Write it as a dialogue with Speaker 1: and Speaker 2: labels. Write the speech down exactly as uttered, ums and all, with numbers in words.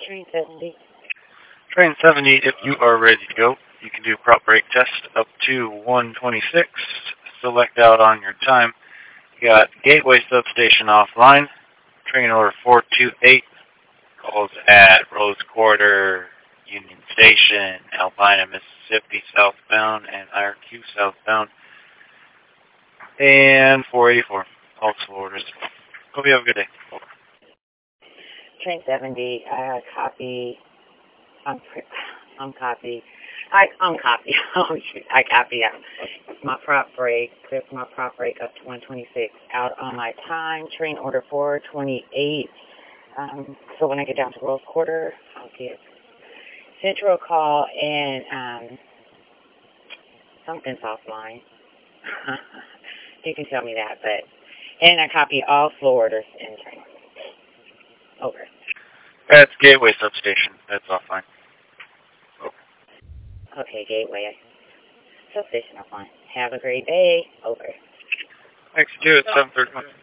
Speaker 1: Train seventy.
Speaker 2: Train seventy, if you are ready to go, you can do prop brake test up to one twenty-six. Select out on your time. You got Gateway Substation offline. Train order four two eight. Calls at Rose Quarter, Union Station, Albina, Mississippi southbound, and I R Q southbound. And four eighty-four. All slow orders. Hope you have a good day.
Speaker 1: Train seventy, uh, copy. I'm, I'm copy. I, I'm copy. Oh, shoot. I copy. My prop brake. Clear my prop brake up to one twenty-six. Out on my time. Train order four twenty-eight. Um, so when I get down to Rose Quarter, I'll get Central call and um, something's offline. You can tell me that, but and I copy all slow orders in train. Over.
Speaker 2: That's Gateway Substation. That's offline. Over.
Speaker 1: Okay, Gateway Substation offline. Have a great day. Over.
Speaker 2: Thanks, you. It's seven thirty-one.